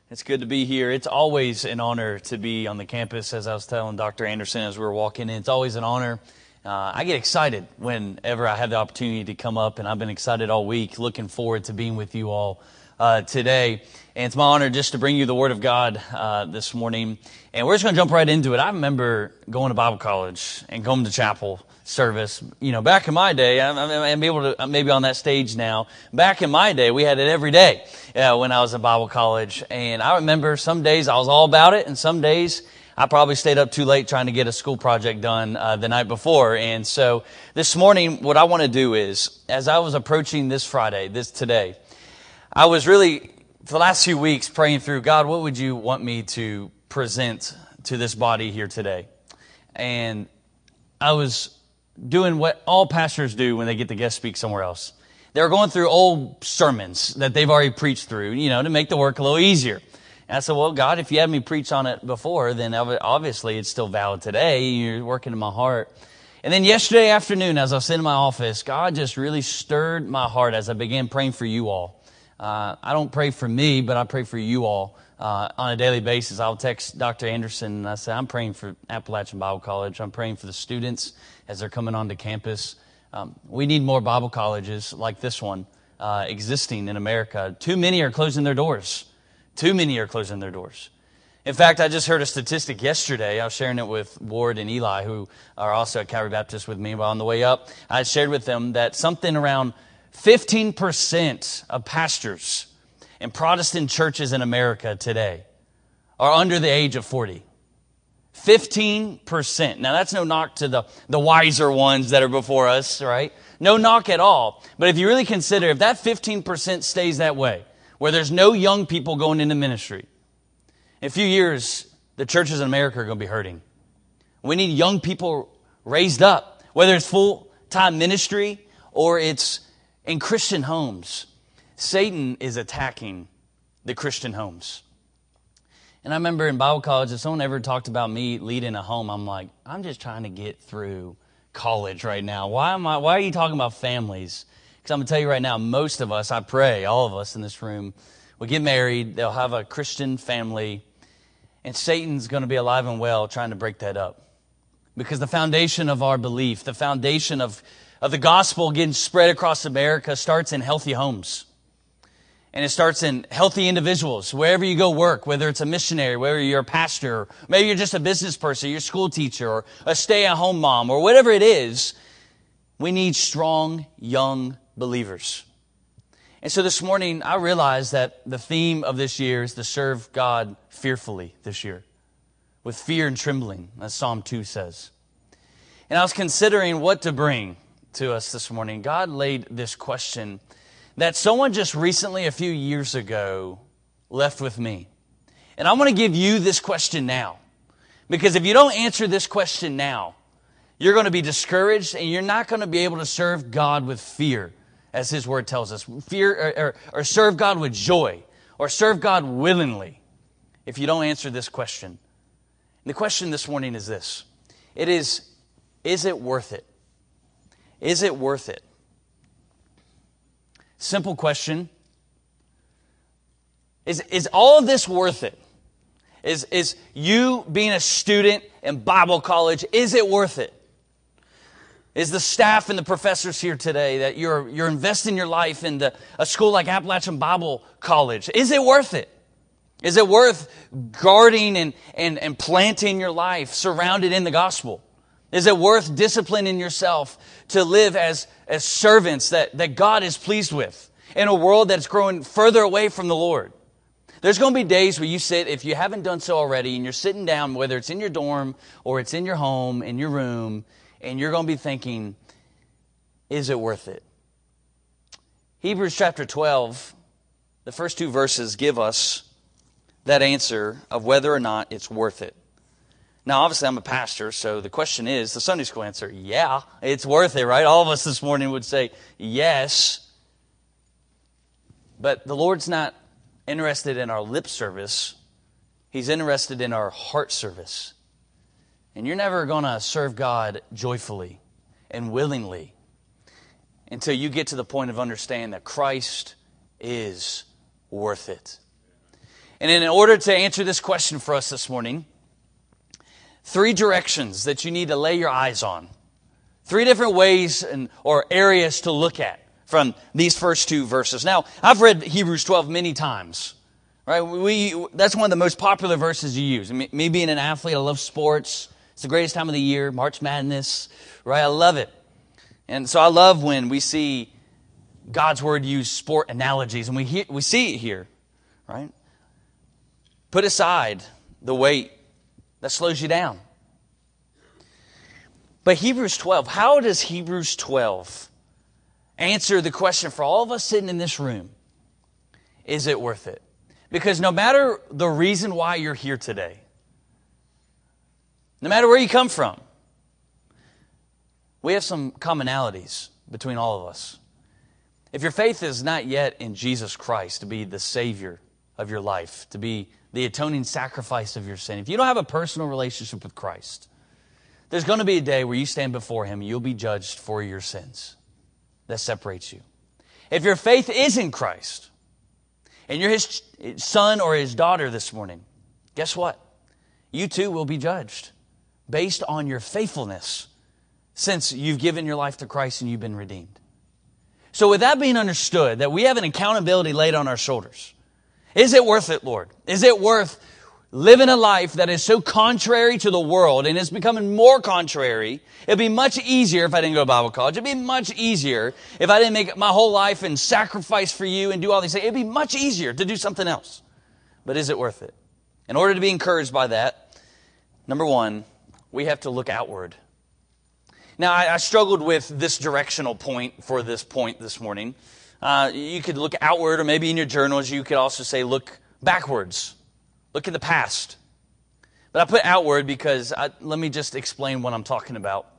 It's good to be here. It's always an honor to be on the campus, as I was telling Dr. Anderson as we were walking in. It's always an honor. I get excited whenever I have the opportunity to come up, and I've been excited all week, looking forward to being with you all today. And it's my honor just to bring you the Word of God this morning. And we're just going to jump right into it. I remember going to Bible college and going to chapel service. You know, back in my day, I'm able to, maybe on that stage now. Back in my day, we had it every day when I was in Bible college. And I remember some days I was all about it, and some days I probably stayed up too late trying to get a school project done the night before. And so this morning, what I want to do is, as I was approaching this Friday, today, I was really, for the last few weeks, praying through, God, what would you want me to present to this body here today? And I was doing what all pastors do when they get to guest speak somewhere else. They're going through old sermons that they've already preached through, you know, to make the work a little easier. And I said, well, God, if you had me preach on it before, then obviously it's still valid today. You're working in my heart. And then yesterday afternoon, as I was sitting in my office, God just really stirred my heart as I began praying for you all. I don't pray for me, but I pray for you all on a daily basis. I'll text Dr. Anderson and I say, I'm praying for Appalachian Bible College. I'm praying for the students as they're coming onto campus. We need more Bible colleges like this one existing in America. Too many are closing their doors. Too many are closing their doors. In fact, I just heard a statistic yesterday. I was sharing it with Ward and Eli, who are also at Calvary Baptist with me. But on the way up, I shared with them that something around 15% of pastors in Protestant churches in America today are under the age of 40. 15%. Now, that's no knock to the wiser ones that are before us, right? No knock at all. But if you really consider, if that 15% stays that way, where there's no young people going into ministry, in a few years, the churches in America are going to be hurting. We need young people raised up, whether it's full-time ministry or it's in Christian homes. Satan is attacking the Christian homes. And I remember in Bible college, if someone ever talked about me leading a home, I'm like, I'm just trying to get through college right now. Why are you talking about families? Because I'm going to tell you right now, most of us, I pray, all of us in this room, will get married, they'll have a Christian family, and Satan's going to be alive and well trying to break that up. Because the foundation of our belief, the foundation of the gospel getting spread across America starts in healthy homes. And it starts in healthy individuals, wherever you go work, whether it's a missionary, whether you're a pastor, or maybe you're just a business person, you're a school teacher, or a stay-at-home mom, or whatever it is, we need strong, young believers. And so this morning, I realized that the theme of this year is to serve God fearfully this year, with fear and trembling, as Psalm 2 says. And I was considering what to bring to us this morning. God laid this question that someone just recently, a few years ago, left with me. And I want to give you this question now. Because if you don't answer this question now, you're going to be discouraged and you're not going to be able to serve God with fear, as His Word tells us. Fear, or serve God with joy, or serve God willingly, if you don't answer this question. And the question this morning is this. Is it worth it? Is it worth it? Simple question. Is all of this worth it? Is you being a student in Bible college, is it worth it? Is the staff and the professors here today that you're investing your life into a school like Appalachian Bible College, is it worth it? Is it worth guarding and planting your life surrounded in the gospel? Is it worth disciplining yourself to live as servants that God is pleased with in a world that's growing further away from the Lord? There's going to be days where you sit, if you haven't done so already, and you're sitting down, whether it's in your dorm or it's in your home, in your room, and you're going to be thinking, is it worth it? Hebrews chapter 12, the first two verses give us that answer of whether or not it's worth it. Now, obviously, I'm a pastor, so the question is, the Sunday school answer, yeah, it's worth it, right? All of us this morning would say yes. But the Lord's not interested in our lip service. He's interested in our heart service. And you're never going to serve God joyfully and willingly until you get to the point of understanding that Christ is worth it. And in order to answer this question for us this morning, 3 directions that you need to lay your eyes on. 3 different ways or areas to look at from these first 2 verses. Now, I've read Hebrews 12 many times. Right? That's one of the most popular verses you use. Me being an athlete, I love sports. It's the greatest time of the year, March Madness. Right? I love it. And so I love when we see God's Word use sport analogies, and we see it here. Right? Put aside the weight that slows you down. But Hebrews 12, how does Hebrews 12 answer the question for all of us sitting in this room? Is it worth it? Because no matter the reason why you're here today, no matter where you come from, we have some commonalities between all of us. If your faith is not yet in Jesus Christ to be the Savior of your life, to be the atoning sacrifice of your sin, if you don't have a personal relationship with Christ, there's going to be a day where you stand before Him and you'll be judged for your sins. That separates you. If your faith is in Christ, and you're His son or His daughter this morning, guess what? You too will be judged based on your faithfulness since you've given your life to Christ and you've been redeemed. So with that being understood, that we have an accountability laid on our shoulders, is it worth it, Lord? Is it worth living a life that is so contrary to the world and is becoming more contrary? It'd be much easier if I didn't go to Bible college. It'd be much easier if I didn't make my whole life and sacrifice for you and do all these things. It'd be much easier to do something else. But is it worth it? In order to be encouraged by that, number 1, we have to look outward. Now, I struggled with this directional point for this point this morning. You could look outward, or maybe in your journals you could also say look backwards. Look at the past. But I put outward because let me just explain what I'm talking about.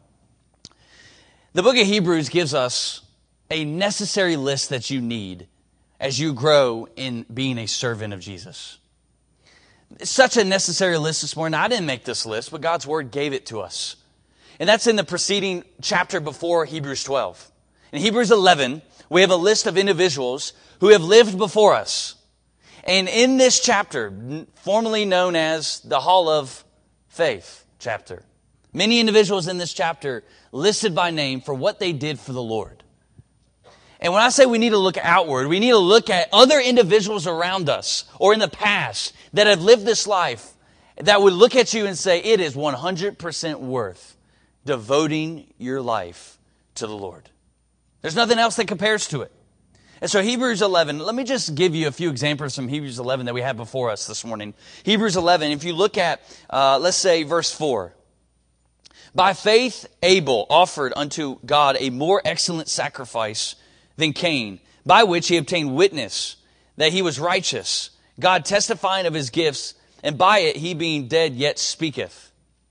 The book of Hebrews gives us a necessary list that you need as you grow in being a servant of Jesus. It's such a necessary list this morning. I didn't make this list, but God's Word gave it to us. And that's in the preceding chapter before Hebrews 12. In Hebrews 11, we have a list of individuals who have lived before us. And in this chapter, formerly known as the Hall of Faith chapter, many individuals in this chapter listed by name for what they did for the Lord. And when I say we need to look outward, we need to look at other individuals around us or in the past that have lived this life that would look at you and say, it is 100% worth devoting your life to the Lord. There's nothing else that compares to it. And so Hebrews 11, let me just give you a few examples from Hebrews 11 that we have before us this morning. Hebrews 11, if you look at, let's say, verse 4. By faith Abel offered unto God a more excellent sacrifice than Cain, by which he obtained witness that he was righteous, God testifying of his gifts, and by it he being dead yet speaketh.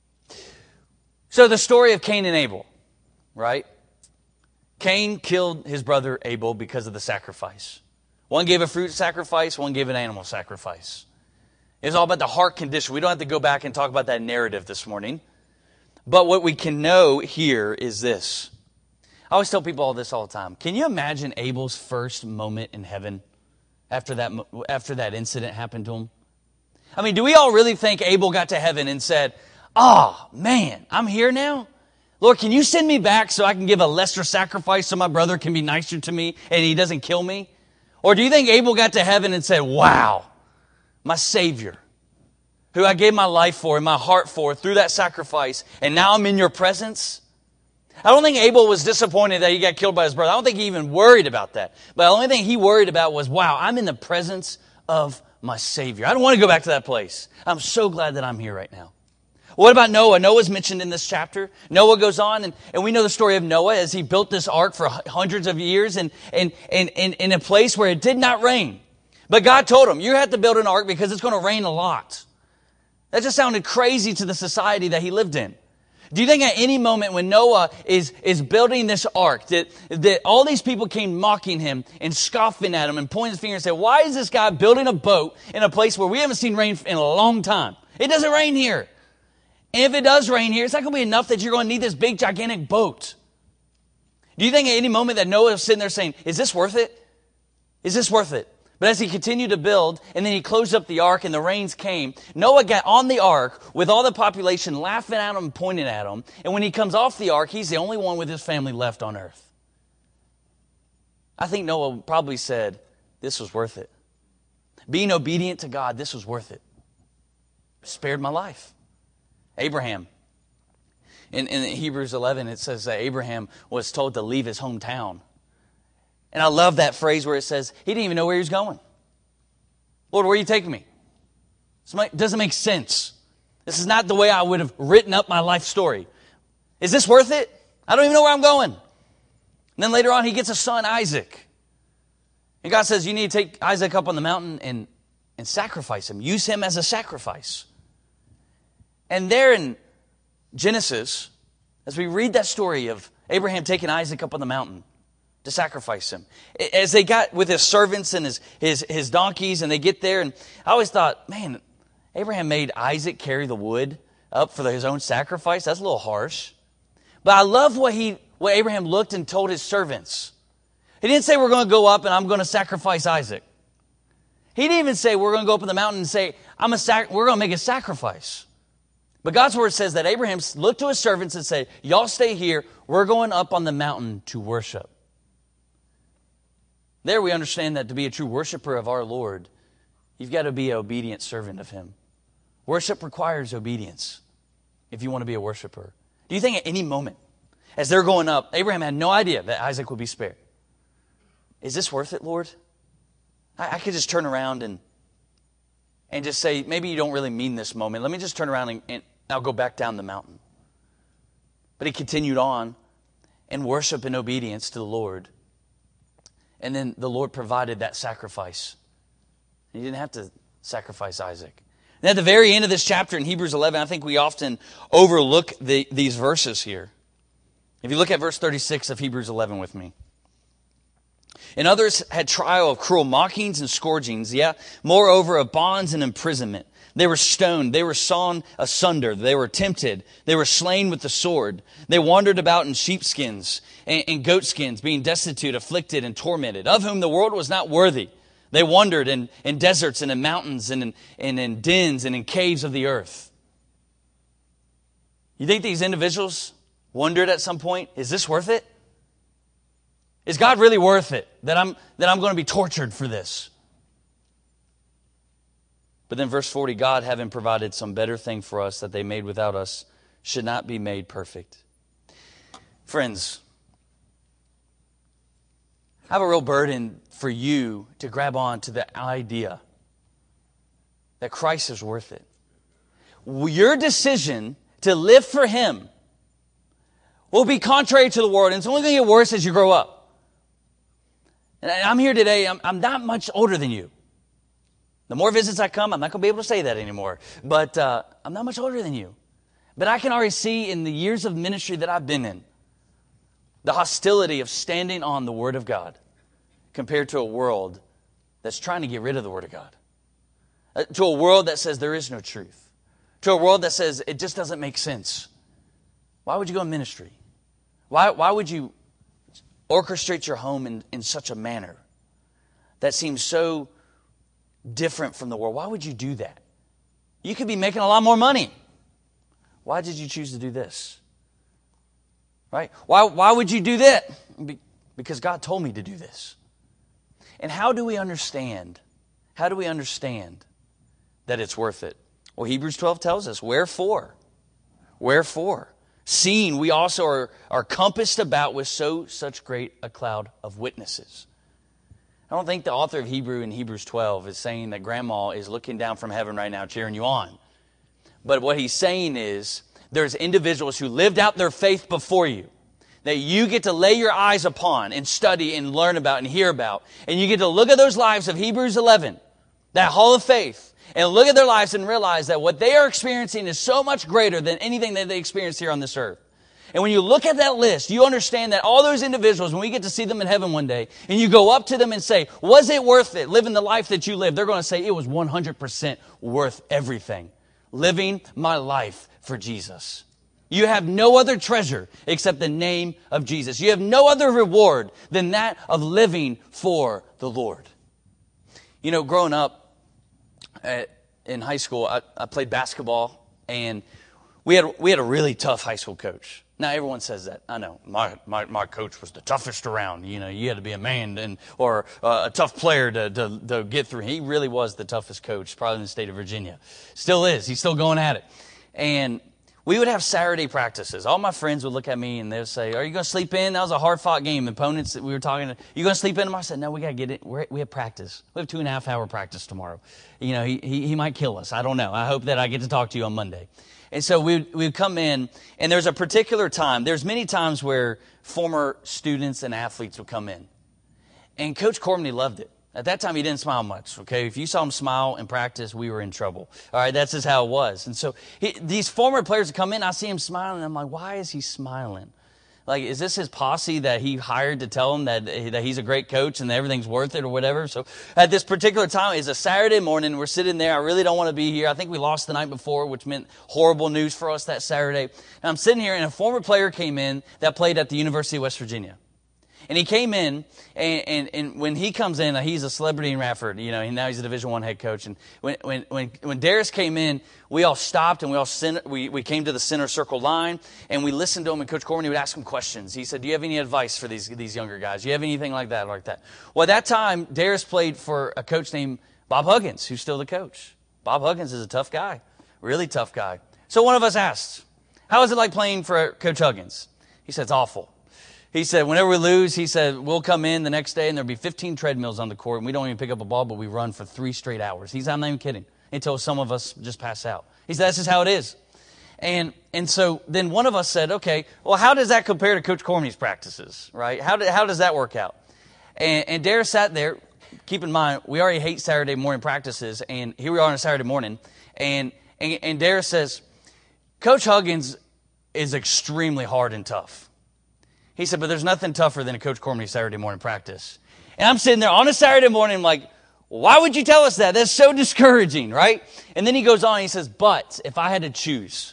So the story of Cain and Abel, right? Cain killed his brother Abel because of the sacrifice. One gave a fruit sacrifice, one gave an animal sacrifice. It's all about the heart condition. We don't have to go back and talk about that narrative this morning. But what we can know here is this. I always tell people all this all the time. Can you imagine Abel's first moment in heaven after that incident happened to him? I mean, do we all really think Abel got to heaven and said, "Oh, man, I'm here now? Lord, can you send me back so I can give a lesser sacrifice so my brother can be nicer to me and he doesn't kill me?" Or do you think Abel got to heaven and said, "Wow, my Savior, who I gave my life for and my heart for through that sacrifice, and now I'm in your presence"? I don't think Abel was disappointed that he got killed by his brother. I don't think he even worried about that. But the only thing he worried about was, wow, I'm in the presence of my Savior. I don't want to go back to that place. I'm so glad that I'm here right now. What about Noah? Noah's mentioned in this chapter. Noah goes on, and we know the story of Noah as he built this ark for hundreds of years in a place where it did not rain. But God told him, you have to build an ark because it's going to rain a lot. That just sounded crazy to the society that he lived in. Do you think at any moment when Noah is building this ark that all these people came mocking him and scoffing at him and pointing his finger and saying, why is this guy building a boat in a place where we haven't seen rain in a long time? It doesn't rain here. And if it does rain here, it's not going to be enough that you're going to need this big, gigantic boat. Do you think at any moment that Noah is sitting there saying, is this worth it? Is this worth it? But as he continued to build, and then he closed up the ark and the rains came, Noah got on the ark with all the population laughing at him and pointing at him. And when he comes off the ark, he's the only one with his family left on earth. I think Noah probably said, this was worth it. Being obedient to God, this was worth it. Spared my life. Abraham. In Hebrews 11, it says that Abraham was told to leave his hometown. And I love that phrase where it says, he didn't even know where he was going. Lord, where are you taking me? It doesn't make sense. This is not the way I would have written up my life story. Is this worth it? I don't even know where I'm going. And then later on, he gets a son, Isaac. And God says, you need to take Isaac up on the mountain and sacrifice him. Use him as a sacrifice. And there in Genesis, as we read that story of Abraham taking Isaac up on the mountain to sacrifice him, as they got with his servants and his donkeys, and they get there, and I always thought, man, Abraham made Isaac carry the wood up for his own sacrifice. That's a little harsh. But I love what Abraham looked and told his servants. He didn't say, we're going to go up and I'm going to sacrifice Isaac. He didn't even say, we're going to go up in the mountain and say, we're going to make a sacrifice. But God's word says that Abraham looked to his servants and said, y'all stay here. We're going up on the mountain to worship. There we understand that to be a true worshiper of our Lord, you've got to be an obedient servant of Him. Worship requires obedience if you want to be a worshiper. Do you think at any moment, as they're going up, Abraham had no idea that Isaac would be spared? Is this worth it, Lord? I could just turn around and just say, maybe you don't really mean this moment. Let me just turn around and I'll go back down the mountain. But he continued on in worship and obedience to the Lord. And then the Lord provided that sacrifice. He didn't have to sacrifice Isaac. And at the very end of this chapter in Hebrews 11, I think we often overlook these verses here. If you look at verse 36 of Hebrews 11 with me. And others had trial of cruel mockings and scourgings, moreover of bonds and imprisonment. They were stoned, they were sawn asunder, they were tempted, they were slain with the sword. They wandered about in sheepskins and goatskins, being destitute, afflicted, and tormented, of whom the world was not worthy. They wandered in deserts and in mountains and in dens and in caves of the earth. You think these individuals wondered at some point, is this worth it? Is God really worth it that I'm going to be tortured for this? But then verse 40, God, having provided some better thing for us that they made without us, should not be made perfect. Friends, I have a real burden for you to grab on to the idea that Christ is worth it. Your decision to live for Him will be contrary to the world, and it's only going to get worse as you grow up. And I'm here today, I'm not much older than you. The more visits I come, I'm not going to be able to say that anymore. But I'm not much older than you. But I can already see in the years of ministry that I've been in, the hostility of standing on the Word of God compared to a world that's trying to get rid of the Word of God. To a world that says there is no truth. To a world that says it just doesn't make sense. Why would you go in ministry? Why would you orchestrate your home in such a manner that seems so different from the world? Why would you do that? You could be making a lot more money. Why did you choose to do this? Right? Why would you do that? Because God told me to do this. And how do we understand? How do we understand that it's worth it? Well, Hebrews 12 tells us, wherefore? Wherefore? Seeing we also are compassed about with such great a cloud of witnesses. I don't think the author of Hebrew in Hebrews 12 is saying that grandma is looking down from heaven right now cheering you on. But what he's saying is there's individuals who lived out their faith before you that you get to lay your eyes upon and study and learn about and hear about. And you get to look at those lives of Hebrews 11, that hall of faith, and look at their lives and realize that what they are experiencing is so much greater than anything that they experience here on this earth. And when you look at that list, you understand that all those individuals, when we get to see them in heaven one day, and you go up to them and say, was it worth it living the life that you lived? They're going to say it was 100% worth everything. Living my life for Jesus. You have no other treasure except the name of Jesus. You have no other reward than that of living for the Lord. You know, growing up in high school, I played basketball, and we had a really tough high school coach. Now, everyone says that. I know. My coach was the toughest around. You know, you had to be a man or a tough player to get through. He really was the toughest coach, probably in the state of Virginia. Still is. He's still going at it. And we would have Saturday practices. All my friends would look at me and they would say, "Are you going to sleep in?" That was a hard-fought game. Opponents that we were talking to, "You going to sleep in?" I said, "No, we got to get it. We have practice. We have 2.5-hour practice tomorrow. You know, he might kill us. I don't know. I hope that I get to talk to you on Monday." And so we'd come in, and there's a particular time. There's many times where former students and athletes would come in. And Coach Cormany loved it. At that time, he didn't smile much, okay? If you saw him smile in practice, we were in trouble. All right, that's just how it was. And so these former players would come in, I see him smiling, and I'm like, why is he smiling? Like, is this his posse that he hired to tell him that he's a great coach and that everything's worth it or whatever? So at this particular time, it's a Saturday morning. We're sitting there. I really don't want to be here. I think we lost the night before, which meant horrible news for us that Saturday. And I'm sitting here, and a former player came in that played at the University of West Virginia. And he came in, and when he comes in, he's a celebrity in Radford, you know, and now he's a Division I head coach. And when Darius came in, we all stopped, and we came to the center circle line, and we listened to him, and Coach Cormany would ask him questions. He said, "Do you have any advice for these younger guys? Do you have anything like that?" Well, at that time, Darius played for a coach named Bob Huggins, who's still the coach. Bob Huggins is a tough guy, really tough guy. So one of us asked, "How is it like playing for Coach Huggins?" He said, "It's awful." He said, whenever we lose, he said, we'll come in the next day and there'll be 15 treadmills on the court, and we don't even pick up a ball, but we run for 3 straight hours. He said, I'm not even kidding, until some of us just pass out. He said, that's just how it is. And so then one of us said, okay, well, how does that compare to Coach Cormany's practices, right? How does that work out? And Darius sat there. Keep in mind, we already hate Saturday morning practices, and here we are on a Saturday morning, and Darius says, Coach Huggins is extremely hard and tough. He said, but there's nothing tougher than a Coach Cormany Saturday morning practice. And I'm sitting there on a Saturday morning, like, why would you tell us that? That's so discouraging, right? And then he goes on, he says, but if I had to choose,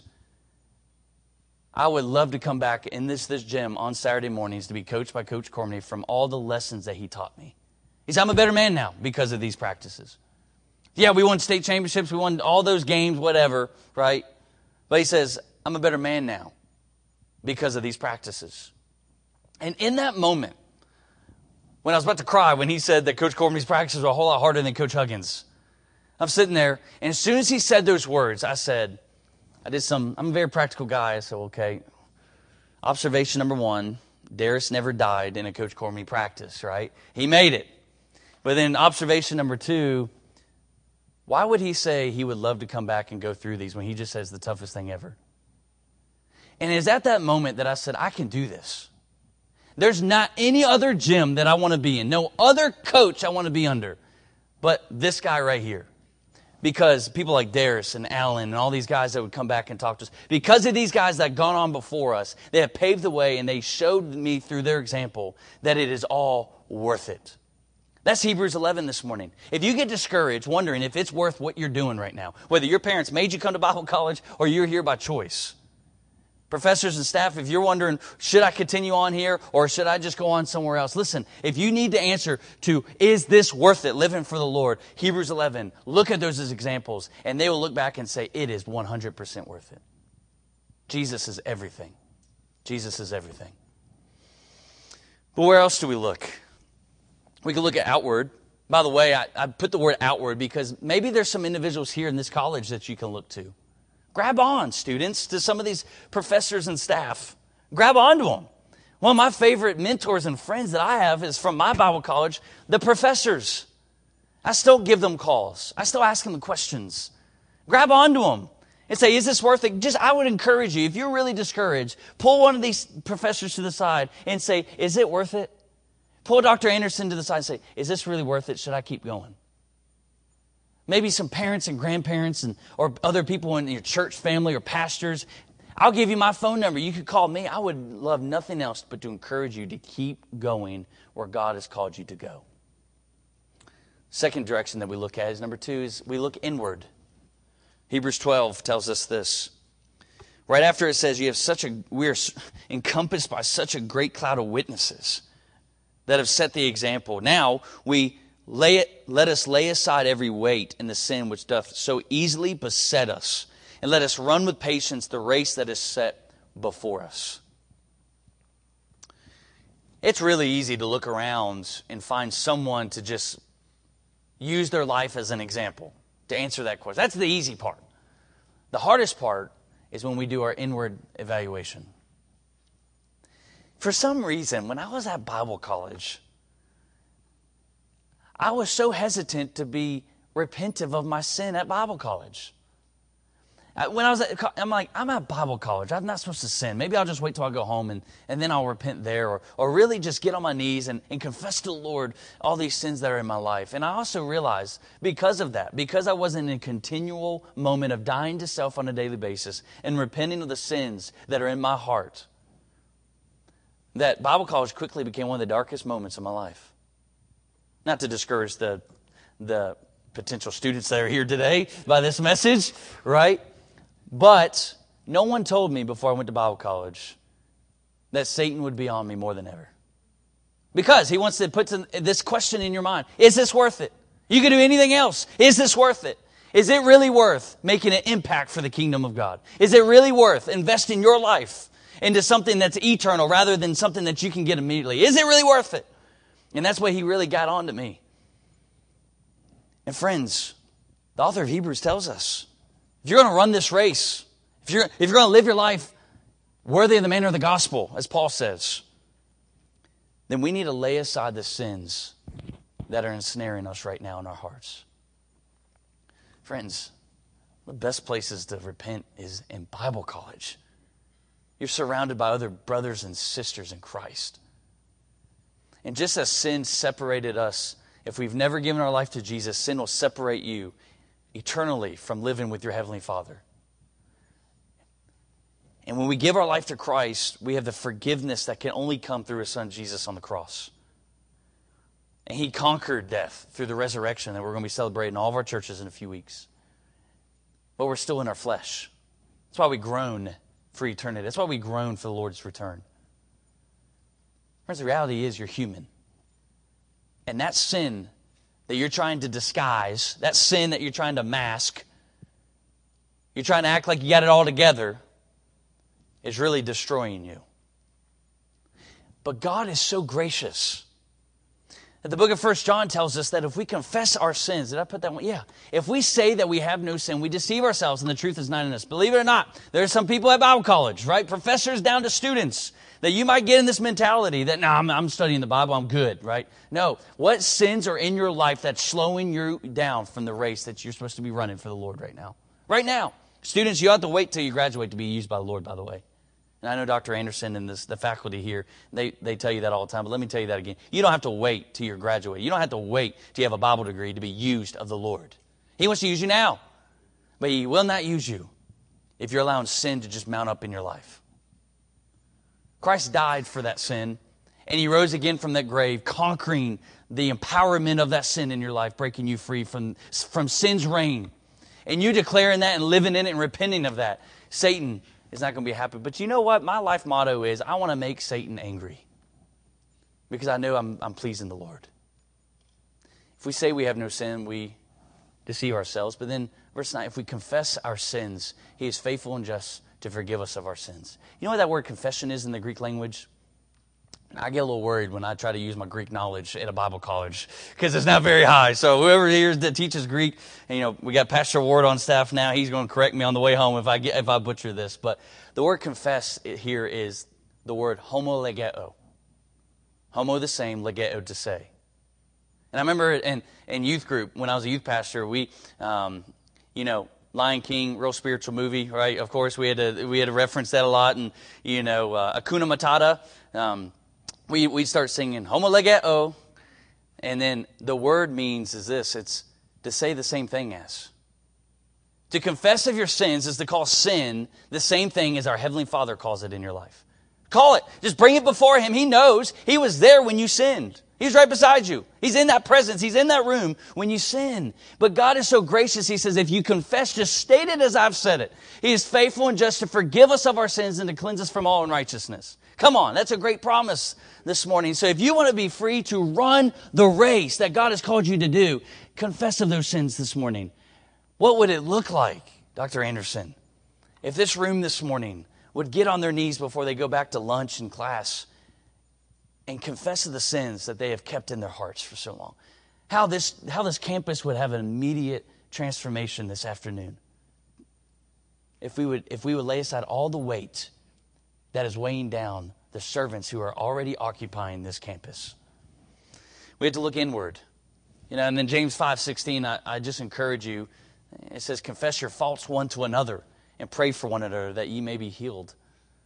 I would love to come back in this gym on Saturday mornings to be coached by Coach Cormany from all the lessons that he taught me. He said, I'm a better man now because of these practices. Yeah, we won state championships, we won all those games, whatever, right? But he says, I'm a better man now because of these practices. And in that moment, when I was about to cry, when he said that Coach Cormany's practices were a whole lot harder than Coach Huggins, I'm sitting there, and as soon as he said those words, I'm a very practical guy, so okay. Observation number 1, Darius never died in a Coach Cormany practice, right? He made it. But then observation number 2, why would he say he would love to come back and go through these when he just says the toughest thing ever? And it was at that moment that I said, I can do this. There's not any other gym that I want to be in. No other coach I want to be under. But this guy right here. Because people like Darius and Allen and all these guys that would come back and talk to us. Because of these guys that have gone on before us. They have paved the way and they showed me through their example that it is all worth it. That's Hebrews 11 this morning. If you get discouraged wondering if it's worth what you're doing right now. Whether your parents made you come to Bible college or you're here by choice. Professors and staff, if you're wondering, should I continue on here or should I just go on somewhere else? Listen, if you need to answer to, is this worth it, living for the Lord? Hebrews 11, look at those as examples, and they will look back and say, it is 100% worth it. Jesus is everything. Jesus is everything. But where else do we look? We can look at outward. By the way, I put the word outward because maybe there's some individuals here in this college that you can look to. Grab on, students, to some of these professors and staff. Grab on to them. One of my favorite mentors and friends that I have is from my Bible college, the professors. I still give them calls. I still ask them questions. Grab on to them and say, is this worth it? I would encourage you, if you're really discouraged, pull one of these professors to the side and say, is it worth it? Pull Dr. Anderson to the side and say, is this really worth it? Should I keep going? Maybe some parents and grandparents or other people in your church family or pastors. I'll give you my phone number. You could call me. I would love nothing else but to encourage you to keep going where God has called you to go. Second direction that we look at is number 2 is we look inward. Hebrews 12 tells us this. Right after it says we are encompassed by such a great cloud of witnesses that have set the example. Now we Let us lay aside every weight and the sin which doth so easily beset us, and let us run with patience the race that is set before us. It's really easy to look around and find someone to just use their life as an example to answer that question. That's the easy part. The hardest part is when we do our inward evaluation. For some reason, when I was at Bible college, I was so hesitant to be repentive of my sin at Bible college. When I'm at Bible college. I'm not supposed to sin. Maybe I'll just wait till I go home and then I'll repent there. Or really just get on my knees and confess to the Lord all these sins that are in my life. And I also realized because of that, because I wasn't in a continual moment of dying to self on a daily basis and repenting of the sins that are in my heart, that Bible college quickly became one of the darkest moments of my life. Not to discourage the potential students that are here today by this message, right? But no one told me before I went to Bible college that Satan would be on me more than ever. Because he wants to put this question in your mind. Is this worth it? You can do anything else. Is this worth it? Is it really worth making an impact for the kingdom of God? Is it really worth investing your life into something that's eternal rather than something that you can get immediately? Is it really worth it? And that's why he really got on to me. And friends, the author of Hebrews tells us, if you're going to run this race, if you're going to live your life worthy of the manner of the gospel, as Paul says, then we need to lay aside the sins that are ensnaring us right now in our hearts. Friends, the best places to repent is in Bible college. You're surrounded by other brothers and sisters in Christ. And just as sin separated us, if we've never given our life to Jesus, sin will separate you eternally from living with your Heavenly Father. And when we give our life to Christ, we have the forgiveness that can only come through His Son Jesus on the cross. And He conquered death through the resurrection that we're going to be celebrating in all of our churches in a few weeks. But we're still in our flesh. That's why we groan for eternity. That's why we groan for the Lord's return. Friends, the reality is you're human. And that sin that you're trying to disguise, that sin that you're trying to mask, you're trying to act like you got it all together, is really destroying you. But God is so gracious. The book of 1 John tells us that if we confess our sins, did I put that one? Yeah. If we say that we have no sin, we deceive ourselves and the truth is not in us. Believe it or not, there are some people at Bible college, right? Professors down to students, that you might get in this mentality that, I'm studying the Bible, I'm good, right? No. What sins are in your life that's slowing you down from the race that you're supposed to be running for the Lord right now? Right now. Students, you have to wait till you graduate to be used by the Lord, by the way. And I know Dr. Anderson and the faculty here, they tell you that all the time, but let me tell you that again. You don't have to wait till you're graduated. You don't have to wait till you have a Bible degree to be used of the Lord. He wants to use you now, but He will not use you if you're allowing sin to just mount up in your life. Christ died for that sin, and He rose again from that grave, conquering the empowerment of that sin in your life, breaking you free from sin's reign. And you declaring that and living in it and repenting of that. Satan is not going to be happy. But you know what? My life motto is, I want to make Satan angry. Because I know I'm pleasing the Lord. If we say we have no sin, we deceive ourselves. But then, verse 9, if we confess our sins, He is faithful and just to forgive us of our sins. You know what that word confession is in the Greek language? I get a little worried when I try to use my Greek knowledge at a Bible college because it's not very high. So whoever here that teaches Greek, and, we got Pastor Ward on staff now. He's going to correct me on the way home if I butcher this. But the word confess here is the word homolegeo. Homo the same, legeo to say. And I remember in youth group when I was a youth pastor, we, Lion King, real spiritual movie, right? Of course, we had to reference that a lot, and Hakuna Matata. We'd start singing homolegeo, and then the word means is this: it's to say the same thing as. To confess of your sins is to call sin the same thing as our Heavenly Father calls it in your life. Call it. Just bring it before Him. He knows. He was there when you sinned. He's right beside you. He's in that presence. He's in that room when you sin. But God is so gracious. He says, if you confess, just state it as I've said it. He is faithful and just to forgive us of our sins and to cleanse us from all unrighteousness. Come on, that's a great promise this morning. So if you want to be free to run the race that God has called you to do, confess of those sins this morning. What would it look like, Dr. Anderson, if this room this morning would get on their knees before they go back to lunch and class and confess of the sins that they have kept in their hearts for so long? How this campus would have an immediate transformation this afternoon. If we would lay aside all the weight that is weighing down the servants who are already occupying this campus. We have to look inward. And then James 5:16, I just encourage you. It says, confess your faults one to another and pray for one another that ye may be healed.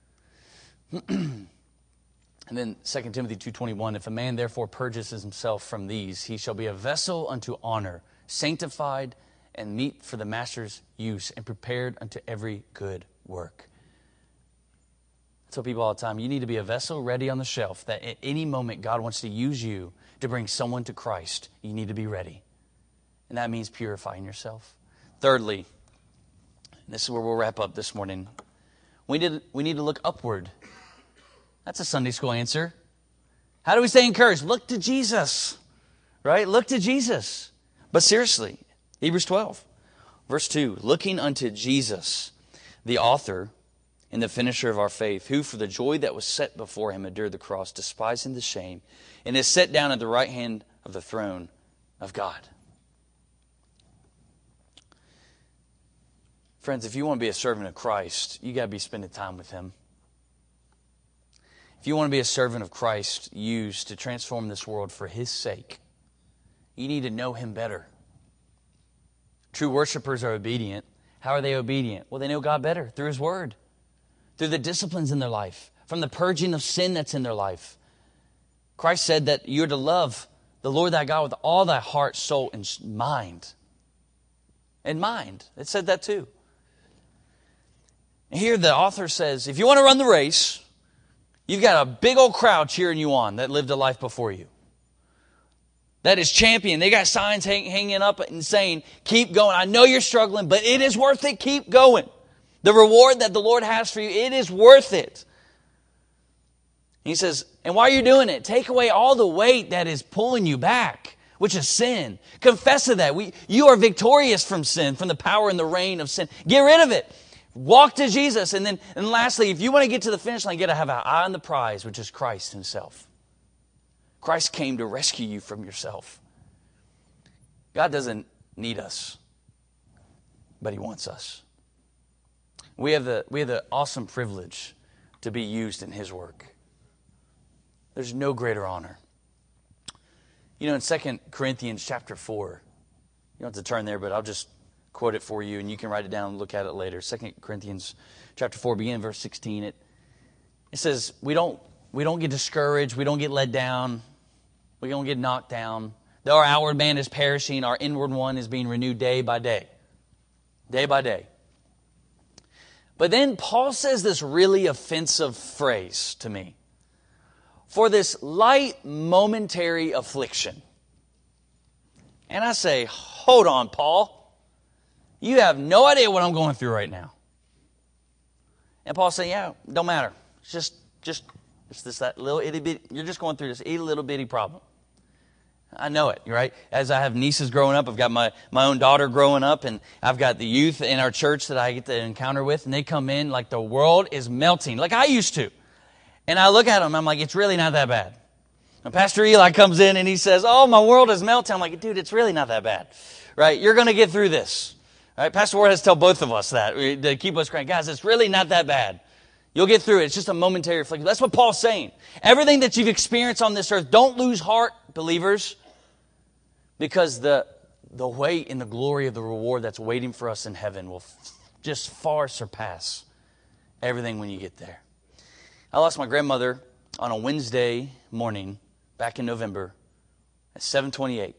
And then 2 Timothy 2:21, if a man therefore purges himself from these, he shall be a vessel unto honor, sanctified and meet for the master's use, and prepared unto every good work. I tell people all the time, you need to be a vessel ready on the shelf, that at any moment God wants to use you to bring someone to Christ. You need to be ready. And that means purifying yourself. Thirdly, and this is where we'll wrap up this morning, we need to look upward. That's a Sunday school answer. How do we stay encouraged? Look to Jesus, right? Look to Jesus. But seriously, Hebrews 12, verse 2, looking unto Jesus, the author and the finisher of our faith, who for the joy that was set before him endured the cross, despising the shame, and is set down at the right hand of the throne of God. Friends, if you want to be a servant of Christ, you got to be spending time with Him. If you want to be a servant of Christ used to transform this world for His sake, you need to know Him better. True worshipers are obedient. How are they obedient? Well, they know God better through His Word, through the disciplines in their life, from the purging of sin that's in their life. Christ said that you're to love the Lord thy God with all thy heart, soul, and mind. And mind. It said that too. And here the author says, if you want to run the race, you've got a big old crowd cheering you on that lived a life before you. That is champion. They got signs hanging up and saying, keep going. I know you're struggling, but it is worth it. Keep going. The reward that the Lord has for you, it is worth it. He says, and while you're doing it, take away all the weight that is pulling you back, which is sin. Confess of that. You are victorious from sin, from the power and the reign of sin. Get rid of it. Walk to Jesus. And lastly, if you want to get to the finish line, you got to have an eye on the prize, which is Christ Himself. Christ came to rescue you from yourself. God doesn't need us, but He wants us. We have the awesome privilege to be used in His work. There's no greater honor. In 2 Corinthians chapter 4, you don't have to turn there, but I'll just quote it for you, and you can write it down and look at it later. 2 Corinthians chapter 4, beginning in verse 16. It says, we don't get discouraged. We don't get let down. We don't get knocked down. Though our outward man is perishing, our inward one is being renewed day by day. Day by day. But then Paul says this really offensive phrase to me. For this light momentary affliction. And I say, hold on, Paul. You have no idea what I'm going through right now. And Paul saying, yeah, don't matter. It's just that little itty bitty, you're just going through this little bitty problem. I know it, right? As I have nieces growing up, I've got my own daughter growing up, and I've got the youth in our church that I get to encounter with, and they come in like the world is melting, like I used to. And I look at them, I'm like, it's really not that bad. And Pastor Eli comes in and he says, oh, my world is melting. I'm like, dude, it's really not that bad, right? You're going to get through this. Right? Pastor Ward has to tell both of us that to keep us crying. Guys, it's really not that bad. You'll get through it. It's just a momentary affliction. That's what Paul's saying. Everything that you've experienced on this earth, don't lose heart, believers, because the weight and the glory of the reward that's waiting for us in heaven will just far surpass everything when you get there. I lost my grandmother on a Wednesday morning back in November at 7:28.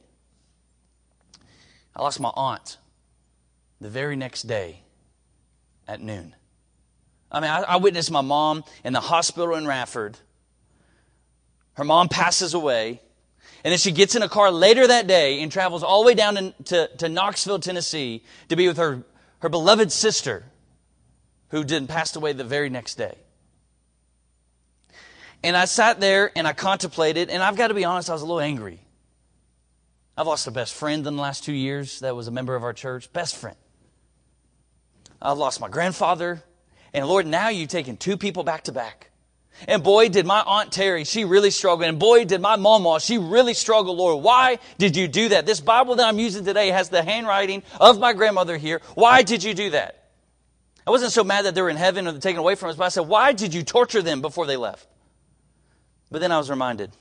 I lost my aunt the very next day at noon. I mean, I witnessed my mom in the hospital in Radford. Her mom passes away. And then she gets in a car later that day and travels all the way down to Knoxville, Tennessee to be with her beloved sister who passed away the very next day. And I sat there and I contemplated, and I've got to be honest, I was a little angry. I've lost a best friend in the last 2 years that was a member of our church. Best friend. I've lost my grandfather. And Lord, now you've taken 2 people back to back. And boy, did my Aunt Terry, she really struggled. And boy, did my mama, she really struggled. Lord, why did you do that? This Bible that I'm using today has the handwriting of my grandmother here. Why did you do that? I wasn't so mad that they were in heaven or taken away from us, but I said, why did you torture them before they left? But then I was reminded,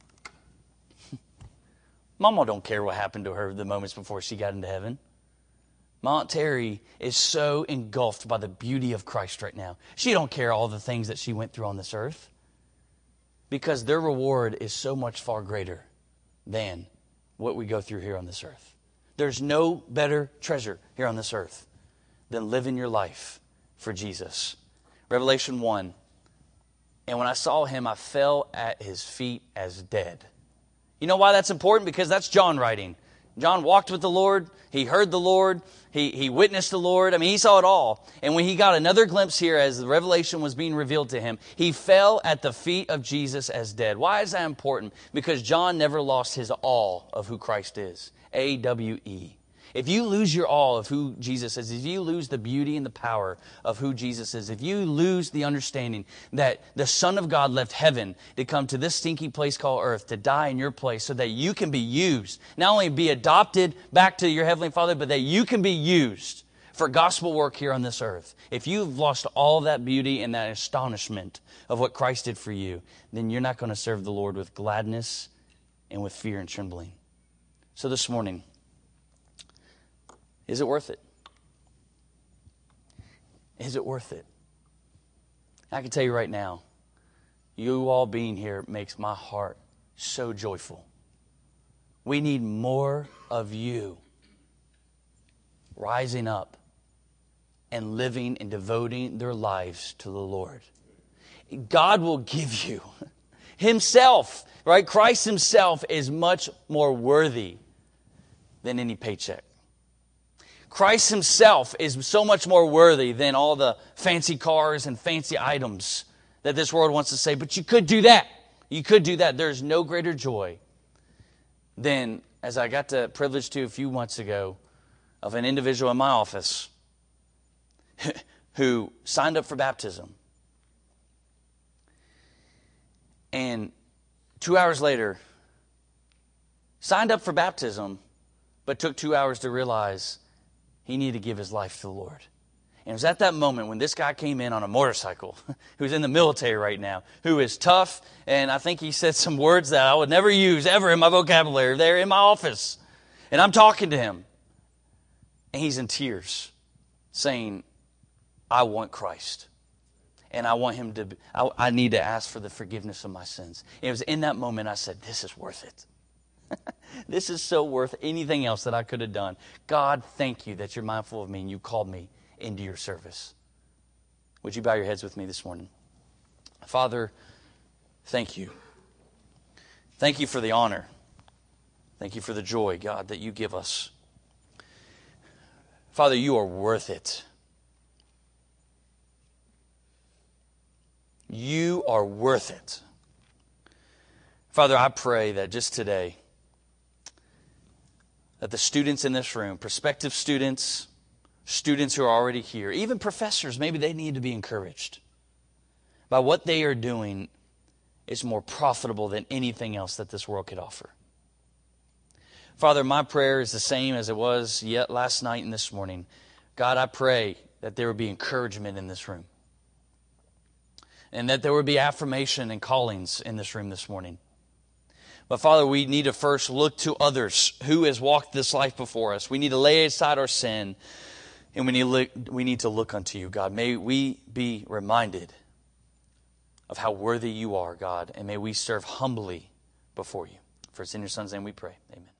Mama don't care what happened to her the moments before she got into heaven. My Aunt Terry is so engulfed by the beauty of Christ right now. She don't care all the things that she went through on this earth, because their reward is so much far greater than what we go through here on this earth. There's no better treasure here on this earth than living your life for Jesus. Revelation 1. And when I saw him, I fell at his feet as dead. You know why that's important? Because that's John writing. John walked with the Lord. He heard the Lord. He witnessed the Lord. I mean, he saw it all. And when he got another glimpse here as the revelation was being revealed to him, he fell at the feet of Jesus as dead. Why is that important? Because John never lost his awe of who Christ is. A-W-E. If you lose your awe of who Jesus is, if you lose the beauty and the power of who Jesus is, if you lose the understanding that the Son of God left heaven to come to this stinky place called earth to die in your place so that you can be used, not only be adopted back to your Heavenly Father, but that you can be used for gospel work here on this earth. If you've lost all that beauty and that astonishment of what Christ did for you, then you're not going to serve the Lord with gladness and with fear and trembling. So this morning, is it worth it? Is it worth it? I can tell you right now, you all being here makes my heart so joyful. We need more of you rising up and living and devoting their lives to the Lord. God will give you Himself, right? Christ Himself is much more worthy than any paycheck. Christ Himself is so much more worthy than all the fancy cars and fancy items that this world wants to say, but you could do that. You could do that. There's no greater joy than, as I got the privilege to a few months ago, of an individual in my office who signed up for baptism. And 2 hours later, signed up for baptism, but took 2 hours to realize he needed to give his life to the Lord. And it was at that moment when this guy came in on a motorcycle, who's in the military right now, who is tough, and I think he said some words that I would never use ever in my vocabulary. They're in my office. And I'm talking to him. And he's in tears, saying, I want Christ. And I want Him to, I need to ask for the forgiveness of my sins. And it was in that moment I said, this is worth it. This is so worth anything else that I could have done. God, thank you that you're mindful of me and you called me into your service. Would you bow your heads with me this morning? Father, thank you. Thank you for the honor. Thank you for the joy, God, that you give us. Father, you are worth it. You are worth it. Father, I pray that just today, that the students in this room, prospective students, students who are already here, even professors, maybe they need to be encouraged by what they are doing is more profitable than anything else that this world could offer. Father, my prayer is the same as it was yet last night and this morning. God, I pray that there would be encouragement in this room, and that there would be affirmation and callings in this room this morning. But Father, we need to first look to others who has walked this life before us. We need to lay aside our sin, and we need to look unto you, God. May we be reminded of how worthy you are, God, and may we serve humbly before you. For it's in your Son's name we pray. Amen.